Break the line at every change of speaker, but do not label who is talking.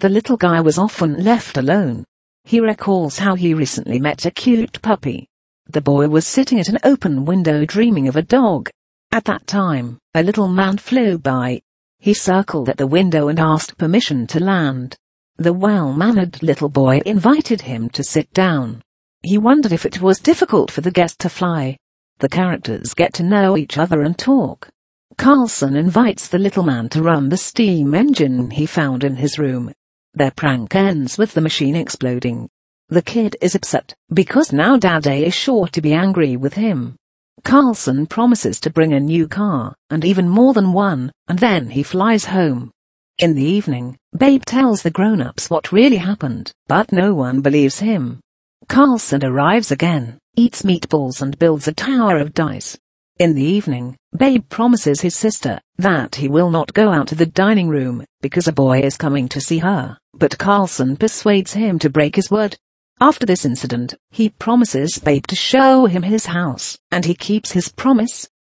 The little guy was often left alone. He recalls how he recently met a cute puppy. The boy was sitting at an open window dreaming of a dog. At that time, a little man flew by. He circled at the window and asked permission to land. The well-mannered little boy invited him to sit down. He wondered if it was difficult for the guest to fly. The characters get to know each other and talk. Carlson invites the little man to run the steam engine he found in his room. Their prank ends with the machine exploding. The kid is upset, because now Daddy is sure to be angry with him. Carlson promises to bring a new car, and even more than one, and then he flies home. In the evening, Babe tells the grown-ups what really happened, but no one believes him. Carlson arrives again, eats meatballs and builds a tower of dice. In the evening, Babe promises his sister that he will not go out to the dining room, because a boy is coming to see her, but Carlson persuades him to break his word. After this incident, he promises Babe to show him his house, and he keeps his promise.